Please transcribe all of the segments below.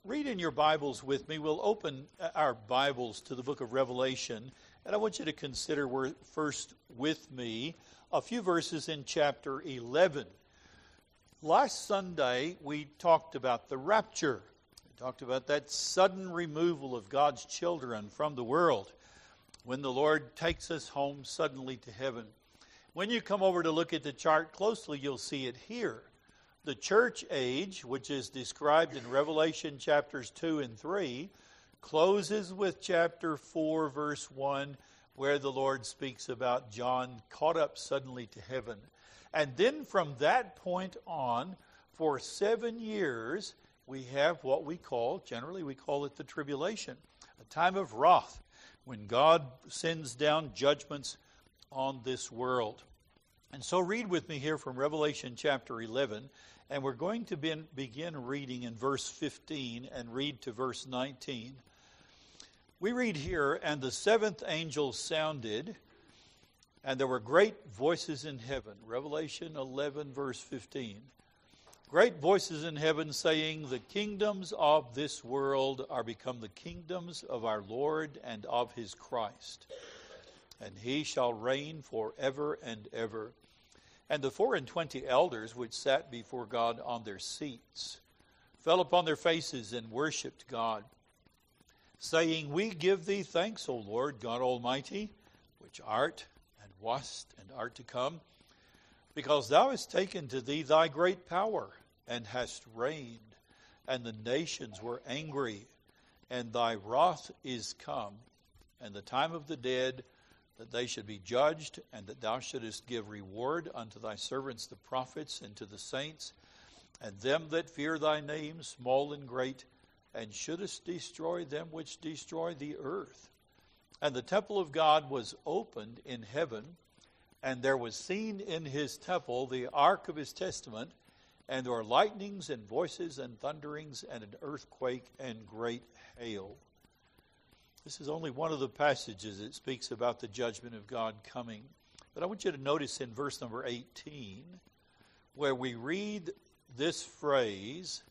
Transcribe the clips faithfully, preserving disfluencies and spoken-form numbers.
read in your Bibles with me. We'll open our Bibles to the book of Revelation, and I want you to consider first with me a few verses in chapter eleven. Last Sunday, we talked about the rapture. We talked about that sudden removal of God's children from the world when the Lord takes us home suddenly to heaven. When you come over to look at the chart closely, you'll see it here. The church age, which is described in Revelation chapters two and three, closes with chapter four, verse one, where the Lord speaks about John caught up suddenly to heaven. And then from that point on, for seven years, we have what we call, generally we call it the tribulation, a time of wrath, when God sends down judgments on this world. And so read with me here from Revelation chapter eleven, and we're going to be, begin reading in verse fifteen and read to verse nineteen. We read here, "And the seventh angel sounded, and there were great voices in heaven." Revelation eleven, verse fifteen. "Great voices in heaven saying, the kingdoms of this world are become the kingdoms of our Lord and of his Christ. And he shall reign forever and ever. And the four and twenty elders which sat before God on their seats fell upon their faces and worshipped God, saying, We give thee thanks, O Lord God Almighty, which art and wast and art to come, because thou hast taken to thee thy great power, and hast reigned, and the nations were angry, and thy wrath is come, and the time of the dead, that they should be judged, and that thou shouldest give reward unto thy servants the prophets, and to the saints, and them that fear thy name, small and great, and shouldest destroy them which destroy the earth. And the temple of God was opened in heaven, and there was seen in his temple the ark of his testament, and there were lightnings and voices and thunderings and an earthquake and great hail." This is only one of the passages that speaks about the judgment of God coming. But I want you to notice in verse number eighteen, where we read this phrase,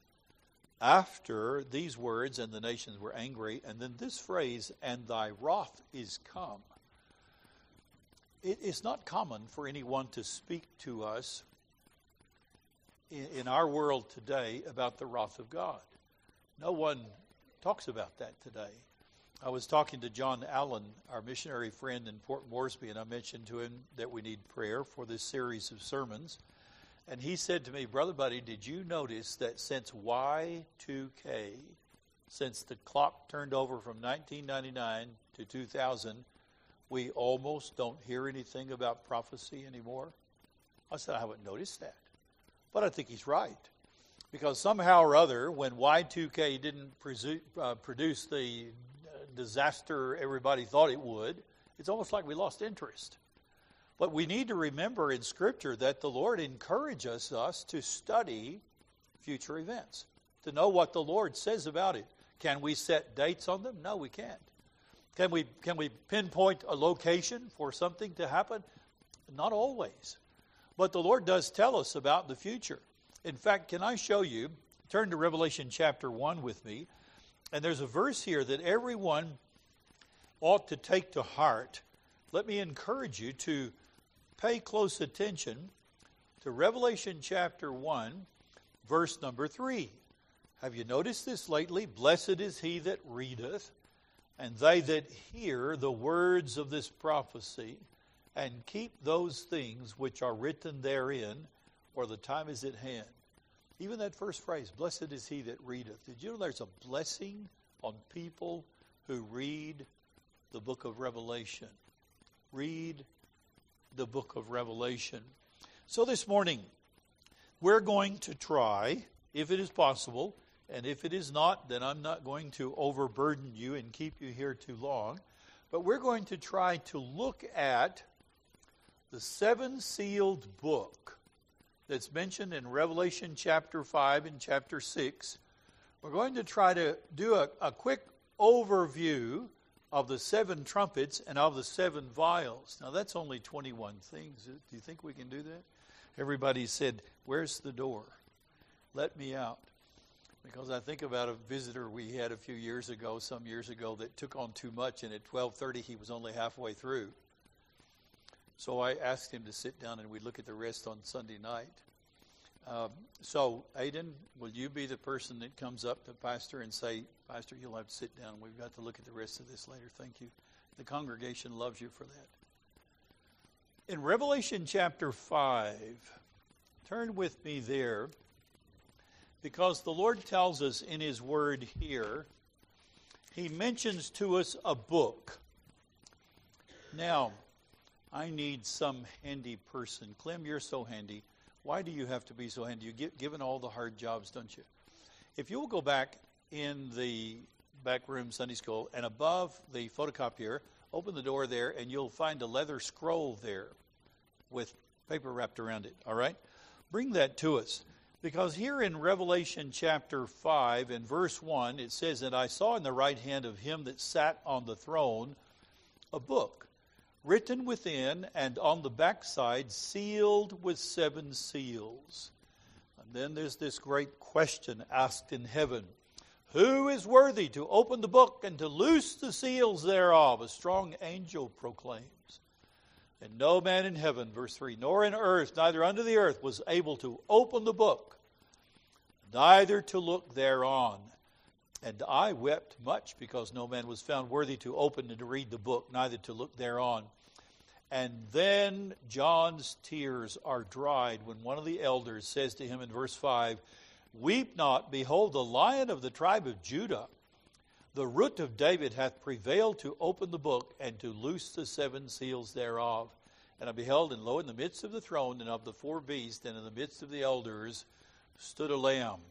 after these words, "and the nations were angry," and then this phrase, "and thy wrath is come." It is not common for anyone to speak to us in, in our world today about the wrath of God. No one talks about that today. I was talking to John Allen, our missionary friend in Port Moresby, and I mentioned to him that we need prayer for this series of sermons. And he said to me, "Brother Buddy, did you notice that since Y two K, since the clock turned over from nineteen ninety-nine to two thousand, we almost don't hear anything about prophecy anymore?" I said, "I haven't noticed that." But I think he's right. Because somehow or other, when Y two K didn't presu- uh, produce the disaster everybody thought it would, it's almost like we lost interest. But we need to remember in Scripture that the Lord encourages us to study future events, to know what the Lord says about it. Can we set dates on them? No, we can't. Can we, can we pinpoint a location for something to happen? Not always. But the Lord does tell us about the future. In fact, can I show you, turn to Revelation chapter one with me, and there's a verse here that everyone ought to take to heart. Let me encourage you to pay close attention to Revelation chapter one, verse number three. Have you noticed this lately? "Blessed is he that readeth, and they that hear the words of this prophecy, and keep those things which are written therein, or the time is at hand." Even that first phrase, "Blessed is he that readeth." Did you know there's a blessing on people who read the book of Revelation? Read the book of Revelation. So this morning, we're going to try, if it is possible, and if it is not, then I'm not going to overburden you and keep you here too long, but we're going to try to look at the seven-sealed book that's mentioned in Revelation chapter five and chapter six. We're going to try to do a, a quick overview of the seven trumpets and of the seven vials. Now, that's only twenty-one things. Do you think we can do that? Everybody said, "Where's the door? Let me out." Because I think about a visitor we had a few years ago, some years ago, that took on too much, and at twelve thirty he was only halfway through. So I asked him to sit down and we'd look at the rest on Sunday night. Um, so, Aiden, will you be the person that comes up to Pastor and say, Pastor, you'll have to sit down. We've got to look at the rest of this later. Thank you. The congregation loves you for that. In Revelation chapter five, turn with me there, because the Lord tells us in His Word here, He mentions to us a book. Now, I need some handy person. Clem, you're so handy. Why do you have to be so handy? You get given all the hard jobs, don't you? If you will go back in the back room Sunday school, and above the photocopier, open the door there, and you'll find a leather scroll there with paper wrapped around it, all right? Bring that to us. Because here in Revelation chapter five, in verse one, it says, "And I saw in the right hand of him that sat on the throne a book, written within and on the backside, sealed with seven seals." And then there's this great question asked in heaven. "Who is worthy to open the book and to loose the seals thereof?" A strong angel proclaims. "And no man in heaven," verse three, "nor in earth, neither under the earth, was able to open the book, neither to look thereon. And I wept much, because no man was found worthy to open and to read the book, neither to look thereon. And then John's tears are dried when one of the elders says to him in verse five, "Weep not, behold, the Lion of the tribe of Judah, the root of David, hath prevailed to open the book and to loose the seven seals thereof. And I beheld, and lo, in the midst of the throne and of the four beasts, and in the midst of the elders, stood a lamb,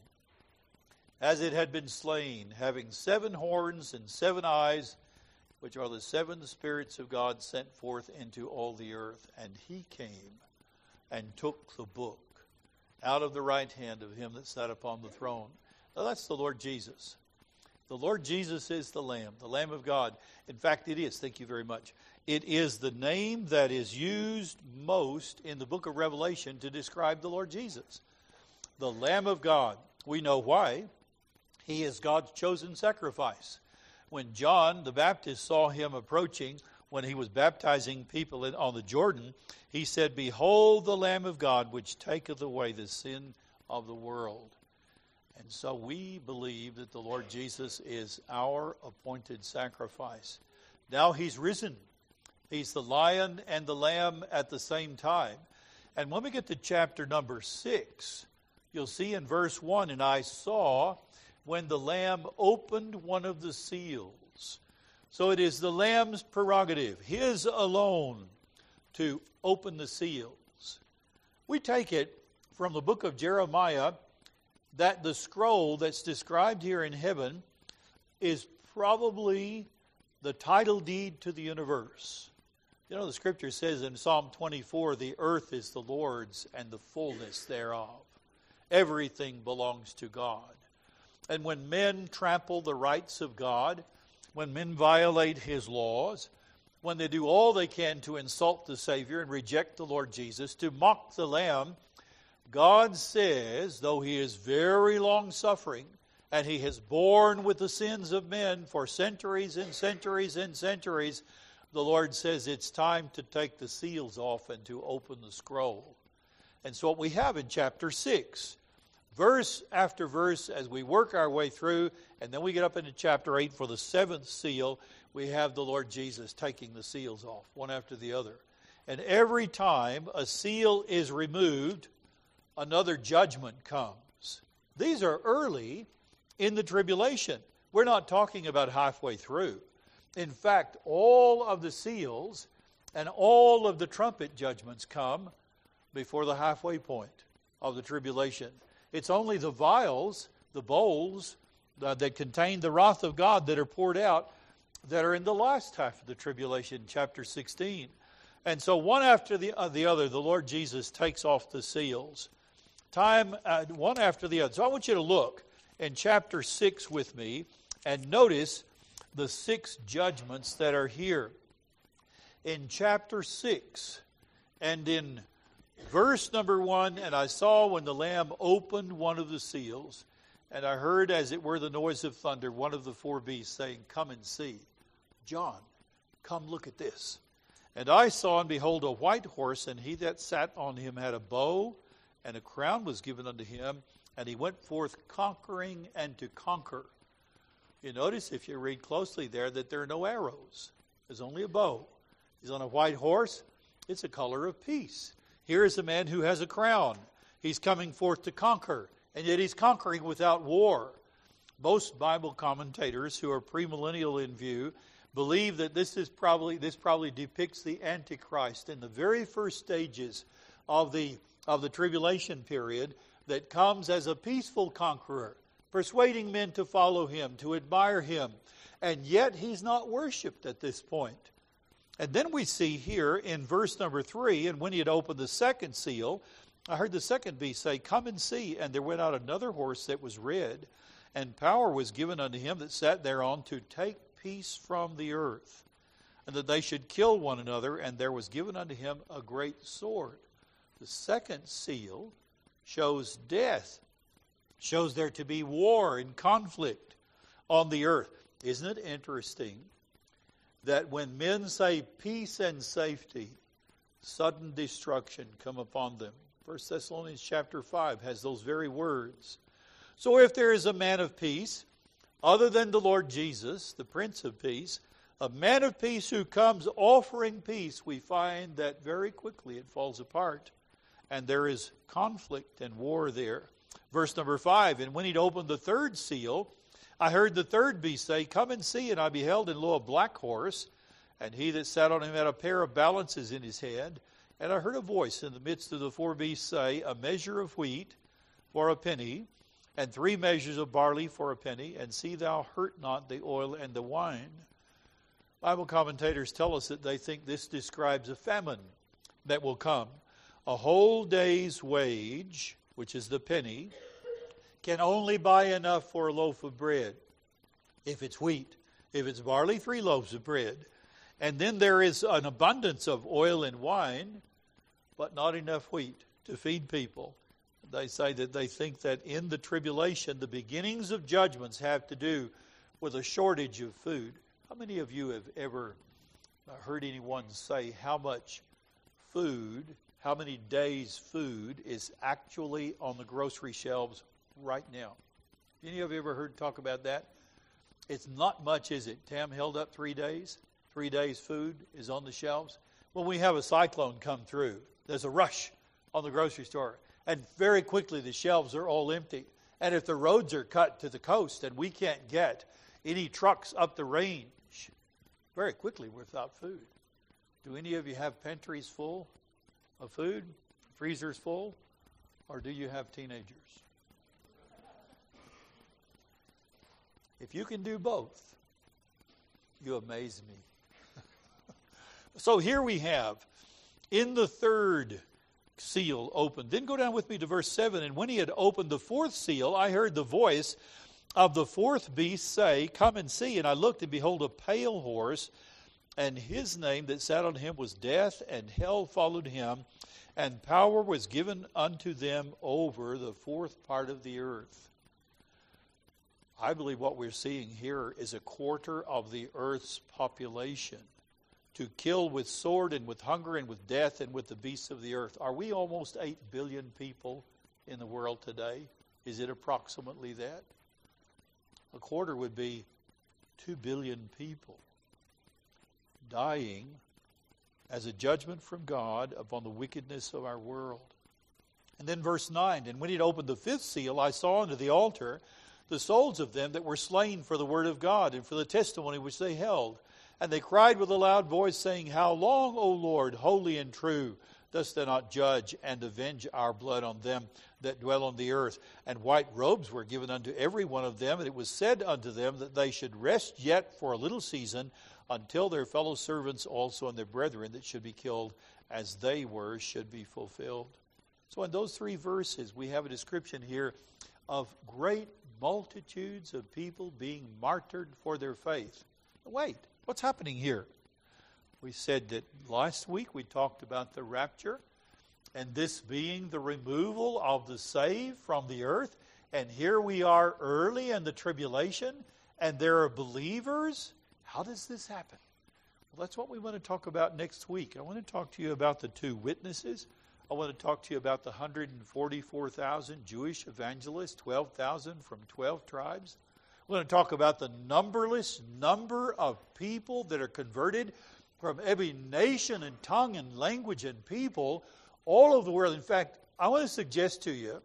as it had been slain, having seven horns and seven eyes, which are the seven spirits of God sent forth into all the earth. And he came and took the book out of the right hand of him that sat upon the throne." Now that's the Lord Jesus. The Lord Jesus is the Lamb, the Lamb of God. In fact, it is. Thank you very much. It is the name that is used most in the book of Revelation to describe the Lord Jesus. The Lamb of God. We know why. He is God's chosen sacrifice. When John the Baptist saw him approaching, when he was baptizing people in, on the Jordan, he said, "Behold the Lamb of God, which taketh away the sin of the world." And so we believe that the Lord Jesus is our appointed sacrifice. Now he's risen. He's the lion and the lamb at the same time. And when we get to chapter number six, you'll see in verse one, "And I saw when the Lamb opened one of the seals." So it is the Lamb's prerogative, his alone, to open the seals. We take it from the book of Jeremiah that the scroll that's described here in heaven is probably the title deed to the universe. You know, the scripture says in Psalm twenty-four, "The earth is the Lord's and the fullness thereof." Everything belongs to God. And when men trample the rights of God, when men violate His laws, when they do all they can to insult the Savior and reject the Lord Jesus, to mock the Lamb, God says, though He is very long-suffering, and He has borne with the sins of men for centuries and centuries and centuries, the Lord says it's time to take the seals off and to open the scroll. And so what we have in chapter six, verse after verse, as we work our way through, and then we get up into chapter eight for the seventh seal, we have the Lord Jesus taking the seals off, one after the other. And every time a seal is removed, another judgment comes. These are early in the tribulation. We're not talking about halfway through. In fact, all of the seals and all of the trumpet judgments come before the halfway point of the tribulation. It's only the vials, the bowls uh, that contain the wrath of God that are poured out that are in the last half of the tribulation, chapter sixteen. And so one after the, uh, the other, the Lord Jesus takes off the seals. Time, uh, one after the other. So I want you to look in chapter six with me and notice the six judgments that are here. In chapter six and in verse number one, "And I saw when the Lamb opened one of the seals, And I heard, as it were the noise of thunder, one of the four beasts saying, Come and see. John, come look at this. And I saw, and behold, a white horse, and he that sat on him had a bow, and a crown was given unto him, and he went forth conquering and to conquer. You notice, if you read closely there, that there are no arrows. There's only a bow. He's on a white horse. It's a color of peace. Here is a man who has a crown. He's coming forth to conquer, and yet he's conquering without war. Most Bible commentators who are premillennial in view believe that this is probably this probably depicts the Antichrist in the very first stages of the of the tribulation period, that comes as a peaceful conqueror, persuading men to follow him, to admire him, and yet he's not worshipped at this point. And then we see here in verse number three, and when he had opened the second seal, I heard the second beast say, Come and see. And there went out another horse that was red, and power was given unto him that sat thereon to take peace from the earth, and that they should kill one another, and there was given unto him a great sword. The second seal shows death, shows there to be war and conflict on the earth. Isn't it interesting that when men say peace and safety, sudden destruction come upon them? First Thessalonians chapter five has those very words. So if there is a man of peace, other than the Lord Jesus, the Prince of Peace, a man of peace who comes offering peace, we find that very quickly it falls apart. And there is conflict and war there. Verse number five, and when he'd opened the third seal, I heard the third beast say, Come and see. And I beheld, and lo, a black horse, and he that sat on him had a pair of balances in his hand. And I heard a voice in the midst of the four beasts say, A measure of wheat for a penny, and three measures of barley for a penny, and see thou hurt not the oil and the wine. Bible commentators tell us that they think this describes a famine that will come. A whole day's wage, which is the penny, can only buy enough for a loaf of bread, if it's wheat. If it's barley, three loaves of bread. And then there is an abundance of oil and wine, but not enough wheat to feed people. They say that they think that in the tribulation, the beginnings of judgments have to do with a shortage of food. How many of you have ever heard anyone say how much food, how many days' food is actually on the grocery shelves right now? Any of you ever heard talk about that? It's not much, is it? Tam held up three days. Three days' food is on the shelves. When we have a cyclone come through, there's a rush on the grocery store. And very quickly the shelves are all empty. And if the roads are cut to the coast and we can't get any trucks up the range, very quickly we're without food. Do any of you have pantries full of food, freezers full, or do you have teenagers? If you can do both, you amaze me. So here we have, in the third seal opened. Then go down with me to verse seven. And when he had opened the fourth seal, I heard the voice of the fourth beast say, Come and see. And I looked, and behold, a pale horse, and his name that sat on him was Death, and hell followed him, and power was given unto them over the fourth part of the earth. I believe what we're seeing here is a quarter of the earth's population to kill with sword and with hunger and with death and with the beasts of the earth. Are we almost eight billion people in the world today? Is it approximately that? A quarter would be two billion people dying as a judgment from God upon the wickedness of our world. And then verse nine, and when he had opened the fifth seal, I saw unto the altar the souls of them that were slain for the word of God and for the testimony which they held. And they cried with a loud voice, saying, How long, O Lord, holy and true, dost thou not judge and avenge our blood on them that dwell on the earth? And white robes were given unto every one of them, and it was said unto them that they should rest yet for a little season, until their fellow servants also and their brethren that should be killed as they were should be fulfilled. So in those three verses, we have a description here of great multitudes of people being martyred for their faith. Wait, what's happening here? We said that last week we talked about the rapture, and this being the removal of the saved from the earth, And here we are early in the tribulation, and there are believers. How does this happen? Well, that's what we want to talk about next week. I want to talk to you about the two witnesses. I want to talk to you about the one hundred forty-four thousand Jewish evangelists, twelve thousand from twelve tribes. We're going to talk about the numberless number of people that are converted from every nation and tongue and language and people all over the world. In fact, I want to suggest to you,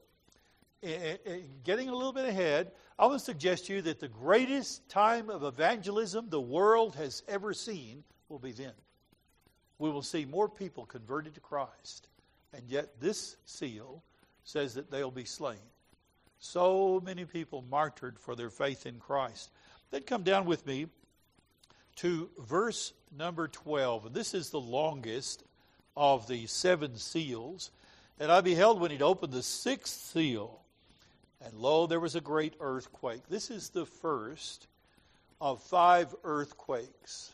getting a little bit ahead, I want to suggest to you that the greatest time of evangelism the world has ever seen will be then. We will see more people converted to Christ, and yet this seal says that they'll be slain. So many people martyred for their faith in Christ. Then come down with me to verse number twelve. And this is the longest of the seven seals. And I beheld when he'd opened the sixth seal, and lo, there was a great earthquake. This is the first of five earthquakes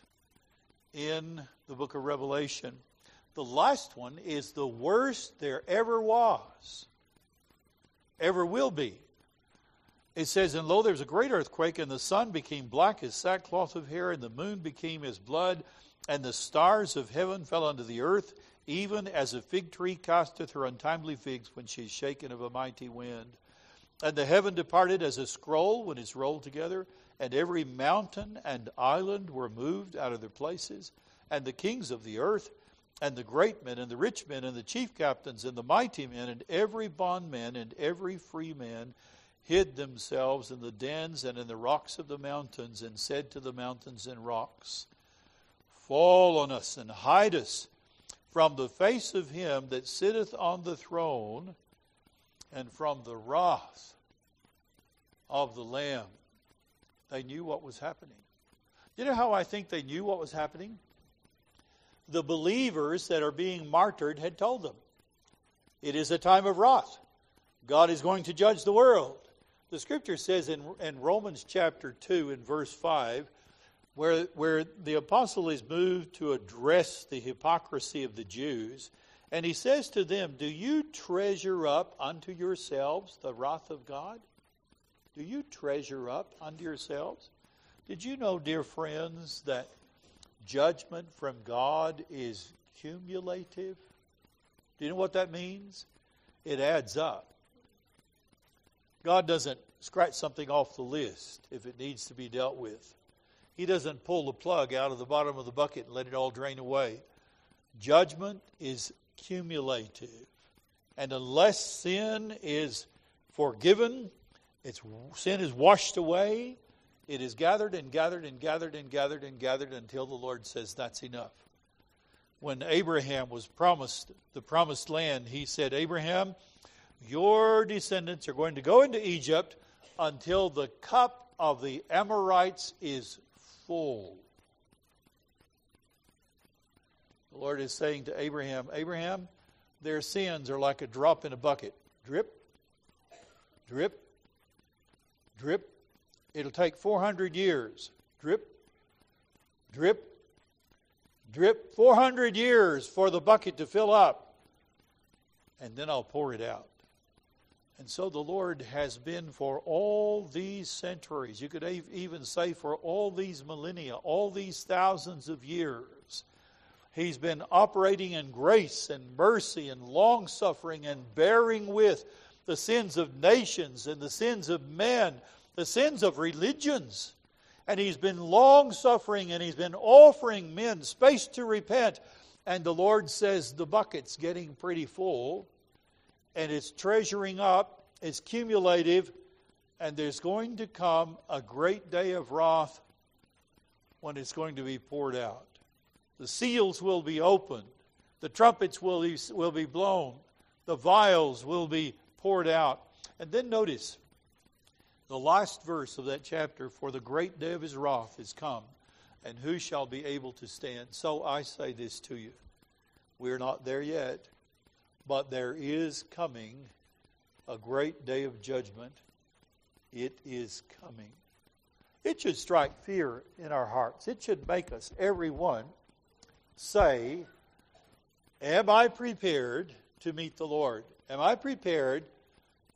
in the book of Revelation. The last one is the worst there ever was, ever will be. It says, and lo, there was a great earthquake, and the sun became black as sackcloth of hair, and the moon became as blood, and the stars of heaven fell unto the earth, even as a fig tree casteth her untimely figs when she is shaken of a mighty wind. And the heaven departed as a scroll when it's rolled together, and every mountain and island were moved out of their places, and the kings of the earth, and the great men, and the rich men, and the chief captains, and the mighty men, and every bondman, and every free man, hid themselves in the dens and in the rocks of the mountains, and said to the mountains and rocks, fall on us and hide us from the face of him that sitteth on the throne, and from the wrath of the Lamb. They knew what was happening. You know how I think they knew what was happening? The believers that are being martyred had told them, it is a time of wrath. God is going to judge the world. The scripture says in, in Romans chapter two in verse five, where, where the apostle is moved to address the hypocrisy of the Jews, and he says to them, do you treasure up unto yourselves the wrath of God? Do you treasure up unto yourselves? Did you know, dear friends, that judgment from God is cumulative? Do you know what that means? It adds up. God doesn't scratch something off the list if it needs to be dealt with. He doesn't pull the plug out of the bottom of the bucket and let it all drain away. Judgment is cumulative. And unless sin is forgiven, its sin is washed away, it is gathered and gathered and gathered and gathered and gathered until the Lord says that's enough. When Abraham was promised the promised land, he said, Abraham, your descendants are going to go into Egypt until the cup of the Amorites is full. The Lord is saying to Abraham, Abraham, their sins are like a drop in a bucket. Drip, drip, drip. It'll take four hundred years. Drip, drip, drip. four hundred years for the bucket to fill up. And then I'll pour it out. And so the Lord has been for all these centuries, you could even say for all these millennia, all these thousands of years, He's been operating in grace and mercy and long-suffering and bearing with the sins of nations and the sins of men, the sins of religions. And He's been long-suffering and He's been offering men space to repent. And the Lord says the bucket's getting pretty full. And it's treasuring up, it's cumulative, and there's going to come a great day of wrath when it's going to be poured out. The seals will be opened, the trumpets will be, will be blown, the vials will be poured out. And then notice, the last verse of that chapter, for the great day of His wrath is come, and who shall be able to stand? So I say this to you, we're not there yet, but there is coming a great day of judgment. It is coming. It should strike fear in our hearts. It should make us, everyone, say, am I prepared to meet the Lord? Am I prepared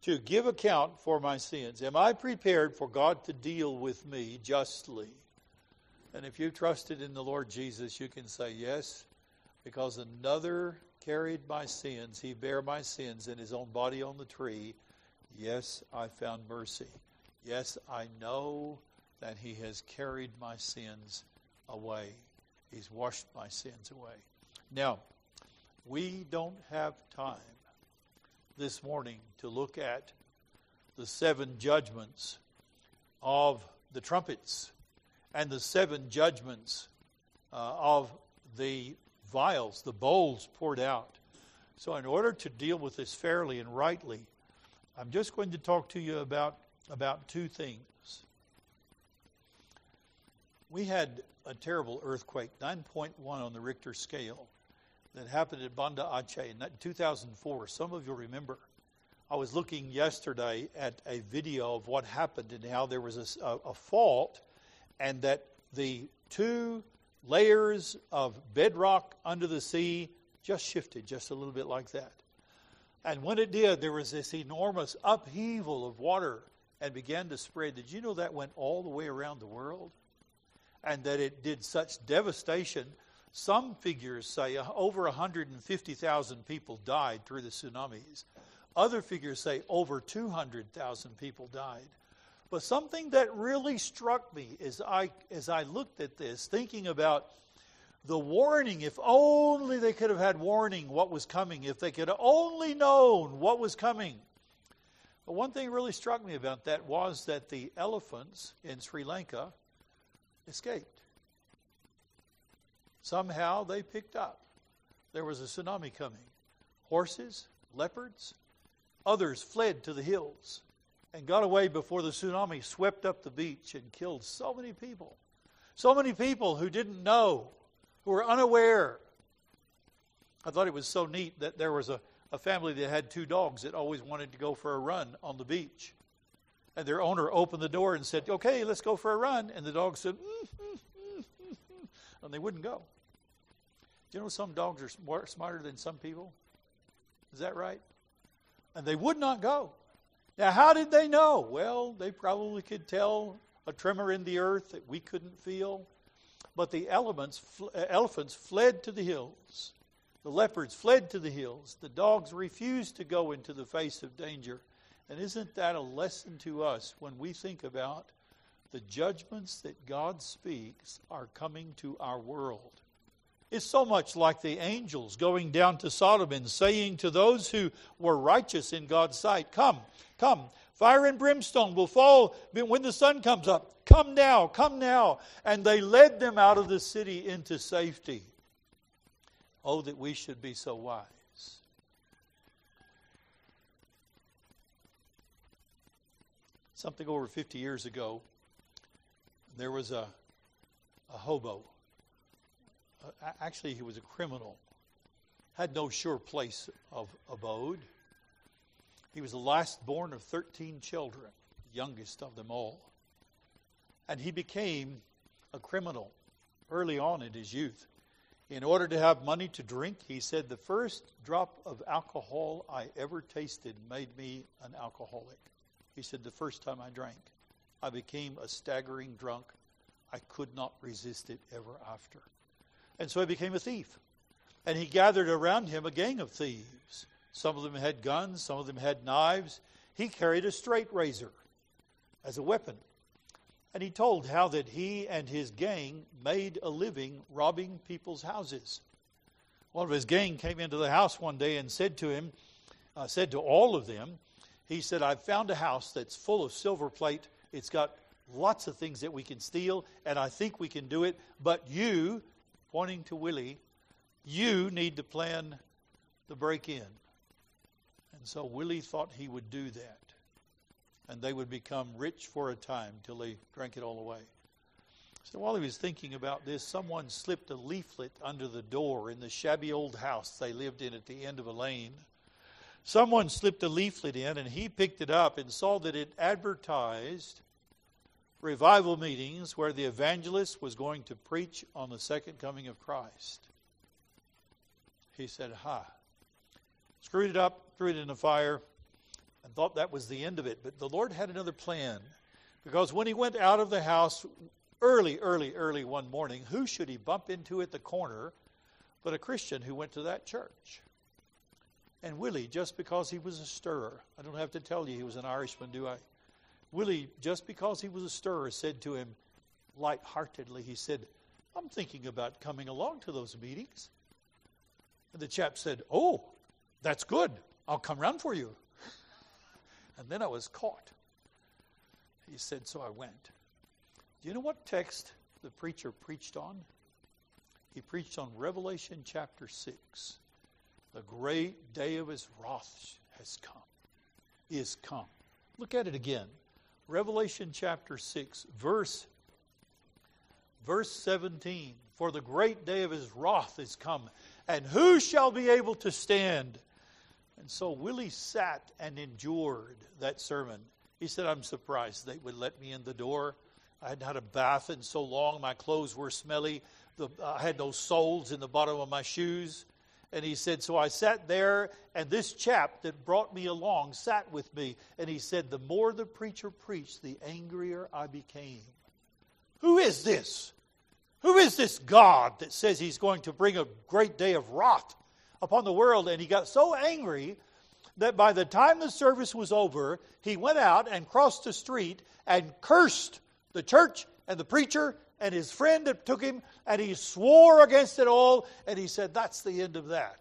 to give account for my sins? Am I prepared for God to deal with me justly? And if you trusted in the Lord Jesus, you can say yes, because another carried my sins. He bare my sins in his own body on the tree. Yes, I found mercy. Yes, I know that he has carried my sins away. He's washed my sins away. Now, we don't have time this morning to look at the seven judgments of the trumpets and the seven judgments uh, of the vials, the bowls poured out. So in order to deal with this fairly and rightly, I'm just going to talk to you about, about two things. We had a terrible earthquake, nine point one on the Richter scale, that happened at Banda Aceh in two thousand four. Some of you remember. I was looking yesterday at a video of what happened and how there was a, a, a fault, and that the two layers of bedrock under the sea just shifted just a little bit like that. And when it did, there was this enormous upheaval of water and began to spread. Did you know that went all the way around the world? And that it did such devastation. Some figures say over one hundred fifty thousand people died through the tsunamis. Other figures say over two hundred thousand people died. But something that really struck me as I as I looked at this, thinking about the warning, if only they could have had warning what was coming, if they could have only known what was coming. But one thing really struck me about that was that the elephants in Sri Lanka escaped. Somehow they picked up. There was a tsunami coming. Horses, leopards, others fled to the hills and got away before the tsunami swept up the beach and killed so many people. So many people who didn't know, who were unaware. I thought it was so neat that there was a, a family that had two dogs that always wanted to go for a run on the beach. And their owner opened the door and said, okay, let's go for a run. And the dogs said, mm, mm, mm, mm, mm. And they wouldn't go. Do you know some dogs are smart, smarter than some people? Is that right? And they would not go. Now, how did they know? Well, they probably could tell a tremor in the earth that we couldn't feel. But the elements, elephants fled to the hills. The leopards fled to the hills. The dogs refused to go into the face of danger. And isn't that a lesson to us when we think about the judgments that God speaks are coming to our world? It's so much like the angels going down to Sodom and saying to those who were righteous in God's sight, come, come, fire and brimstone will fall when the sun comes up. Come now, come now. And they led them out of the city into safety. Oh, that we should be so wise. Something over fifty years ago, there was a, a hobo. Uh, actually, he was a criminal. Had no sure place of abode. He was the last born of thirteen children, youngest of them all. And he became a criminal early on in his youth. In order to have money to drink, he said, the first drop of alcohol I ever tasted made me an alcoholic. He said, the first time I drank, I became a staggering drunk. I could not resist it ever after. And so he became a thief. And he gathered around him a gang of thieves. Some of them had guns, some of them had knives. He carried a straight razor as a weapon. And he told how that he and his gang made a living robbing people's houses. One of his gang came into the house one day and said to him, uh, said to all of them, he said, I've found a house that's full of silver plate. It's got lots of things that we can steal, and I think we can do it. But you, pointing to Willie, you need to plan the break-in. And so Willie thought he would do that. And they would become rich for a time till they drank it all away. So while he was thinking about this, someone slipped a leaflet under the door in the shabby old house they lived in at the end of a lane. Someone slipped a leaflet in, and he picked it up and saw that it advertised revival meetings where the evangelist was going to preach on the second coming of Christ. He said, ha. Screwed it up, threw it in the fire. And and thought that was the end of it. But the Lord had another plan. Because when he went out of the house early, early, early one morning, who should he bump into at the corner but a Christian who went to that church? And Willie, just because he was a stirrer, I don't have to tell you he was an Irishman, do I? Willie, just because he was a stirrer, said to him lightheartedly, he said, I'm thinking about coming along to those meetings. And the chap said, oh, that's good. I'll come round for you. And then I was caught. He said, so I went. Do you know what text the preacher preached on? He preached on Revelation chapter six. The great day of his wrath has come. Is come. Look at it again. Revelation chapter six, verse, verse seventeen. For the great day of his wrath is come, and who shall be able to stand? And so Willie sat and endured that sermon. He said, I'm surprised they would let me in the door. I hadn't had a bath in so long. My clothes were smelly. The, I had no soles in the bottom of my shoes. And he said, so I sat there, and this chap that brought me along sat with me. And he said, the more the preacher preached, the angrier I became. Who is this? Who is this God that says he's going to bring a great day of wrath upon the world? And he got so angry that by the time the service was over, he went out and crossed the street and cursed the church and the preacher and his friend that took him, and he swore against it all, and he said, that's the end of that.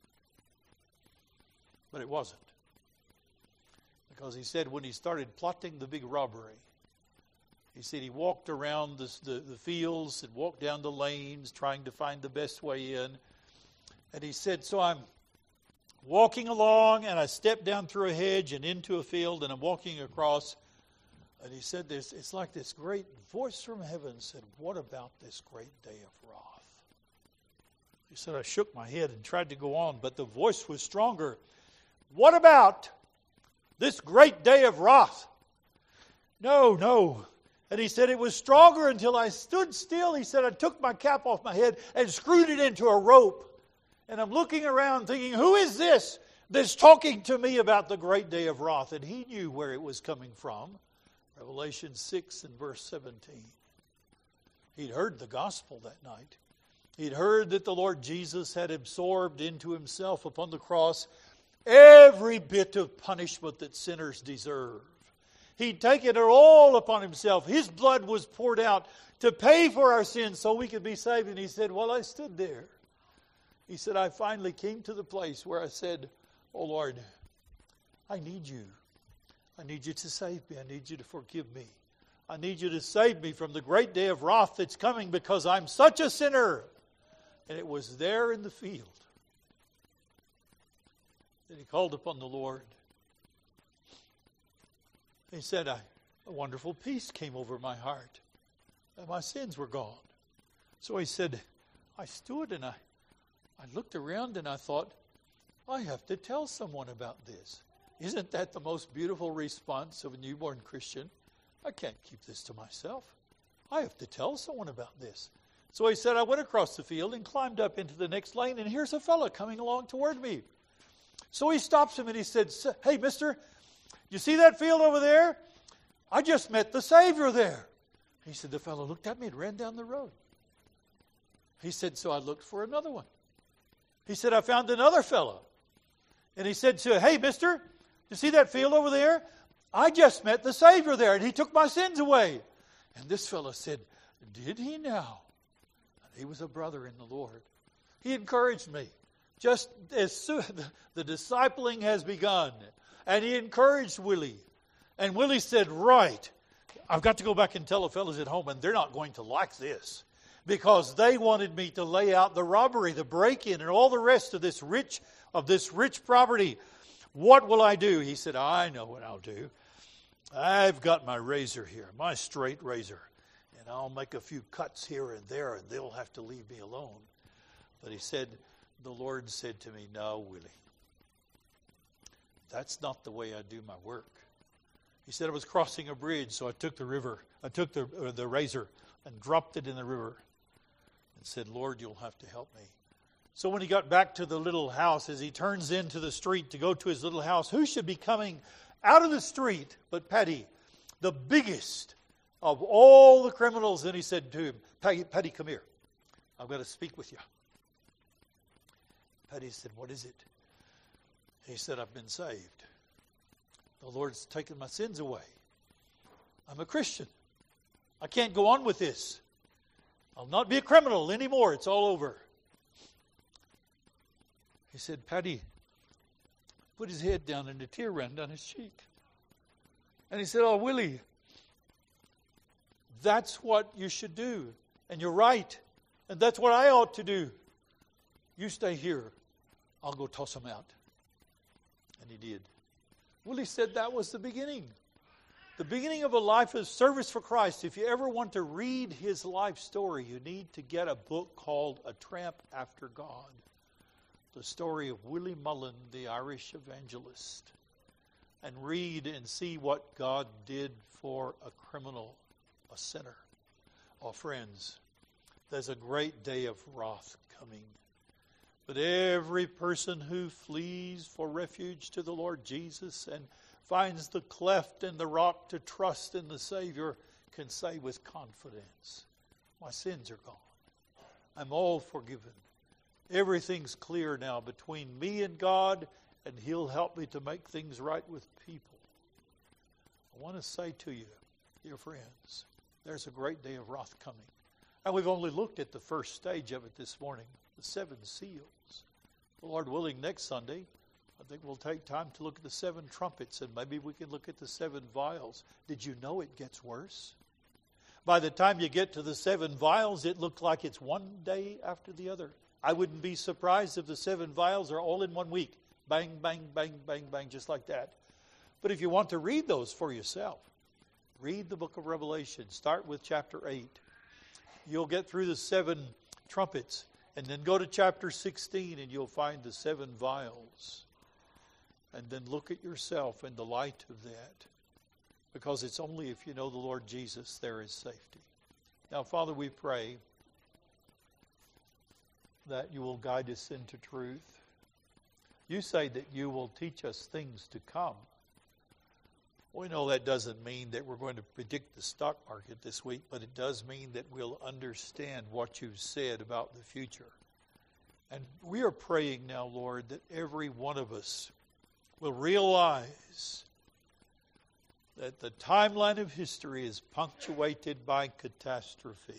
But it wasn't. Because he said when he started plotting the big robbery, he said he walked around the, the, the fields and walked down the lanes trying to find the best way in. And he said, so I'm walking along, and I stepped down through a hedge and into a field, and I'm walking across. And he said, this, it's like this great voice from heaven said, what about this great day of wrath? He said, I shook my head and tried to go on, but the voice was stronger. What about this great day of wrath? No, no. And he said, it was stronger until I stood still. He said, I took my cap off my head and screwed it into a rope. And I'm looking around thinking, who is this that's talking to me about the great day of wrath? And he knew where it was coming from. Revelation six and verse seventeen. He'd heard the gospel that night. He'd heard that the Lord Jesus had absorbed into himself upon the cross every bit of punishment that sinners deserve. He'd taken it all upon himself. His blood was poured out to pay for our sins so we could be saved. And he said, well, I stood there. He said, I finally came to the place where I said, oh Lord, I need you. I need you to save me. I need you to forgive me. I need you to save me from the great day of wrath that's coming because I'm such a sinner. And it was there in the field that he called upon the Lord. He said, I, a wonderful peace came over my heart. And my sins were gone. So he said, I stood and I, I looked around and I thought, I have to tell someone about this. Isn't that the most beautiful response of a newborn Christian? I can't keep this to myself. I have to tell someone about this. So he said, I went across the field and climbed up into the next lane, and here's a fellow coming along toward me. So he stops him and he said, hey, mister, you see that field over there? I just met the Savior there. He said, the fellow looked at me and ran down the road. He said, so I looked for another one. He said, I found another fellow. And he said to him, hey, mister, you see that field over there? I just met the Savior there, and he took my sins away. And this fellow said, did he now? And he was a brother in the Lord. He encouraged me. Just as soon the discipling has begun. And he encouraged Willie. And Willie said, right, I've got to go back and tell the fellows at home, and they're not going to like this. Because they wanted me to lay out the robbery, the break-in, and all the rest of this rich, of this rich property. What will I do? He said, I know what I'll do. I've got my razor here, my straight razor. And I'll make a few cuts here and there, and they'll have to leave me alone. But he said, the Lord said to me, no, Willie. That's not the way I do my work. He said I was crossing a bridge, so I took the river, I took the, uh, the razor and dropped it in the river and said, Lord, you'll have to help me. So when he got back to the little house, as he turns into the street to go to his little house, who should be coming out of the street but Paddy, the biggest of all the criminals? And he said to him, Paddy, Paddy, come here. I've got to speak with you. Paddy said, what is it? He said, I've been saved. The Lord's taken my sins away. I'm a Christian. I can't go on with this. I'll not be a criminal anymore. It's all over. He said, Paddy, put his head down and a tear ran down his cheek. And he said, oh, Willie, that's what you should do. And you're right. And that's what I ought to do. You stay here. I'll go toss him out. And he did. Willie said that was the beginning. The beginning of a life of service for Christ. If you ever want to read his life story, you need to get a book called A Tramp After God. The story of Willie Mullen, the Irish evangelist. And read and see what God did for a criminal, a sinner. Oh, friends, there's a great day of wrath coming. But every person who flees for refuge to the Lord Jesus and finds the cleft in the rock to trust in the Savior can say with confidence, my sins are gone. I'm all forgiven. Everything's clear now between me and God, and he'll help me to make things right with people. I want to say to you, dear friends, there's a great day of wrath coming. And we've only looked at the first stage of it this morning, the seven seals. The Lord willing, next Sunday, I think we'll take time to look at the seven trumpets, and maybe we can look at the seven vials. Did you know it gets worse? By the time you get to the seven vials, it looked like it's one day after the other. I wouldn't be surprised if the seven vials are all in one week. Bang, bang, bang, bang, bang, just like that. But if you want to read those for yourself, read the book of Revelation. Start with chapter eight. You'll get through the seven trumpets, and then go to chapter sixteen, and you'll find the seven vials. And then look at yourself in the light of that. Because it's only if you know the Lord Jesus there is safety. Now, Father, we pray that you will guide us into truth. You say that you will teach us things to come. We know that doesn't mean that we're going to predict the stock market this week, but it does mean that we'll understand what you've said about the future. And we are praying now, Lord, that every one of us will realize that the timeline of history is punctuated by catastrophe.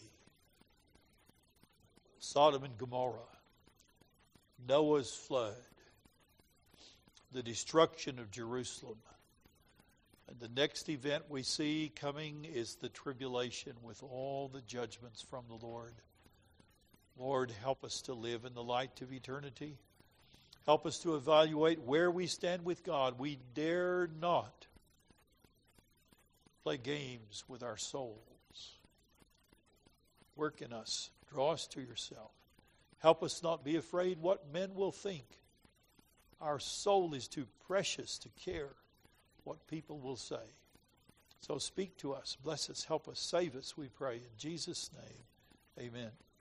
Sodom and Gomorrah, Noah's flood, the destruction of Jerusalem. And the next event we see coming is the tribulation with all the judgments from the Lord. Lord, help us to live in the light of eternity. Help us to evaluate where we stand with God. We dare not play games with our souls. Work in us. Draw us to yourself. Help us not be afraid what men will think. Our soul is too precious to care what people will say. So speak to us. Bless us. Help us. Save us, we pray. In Jesus' name, amen.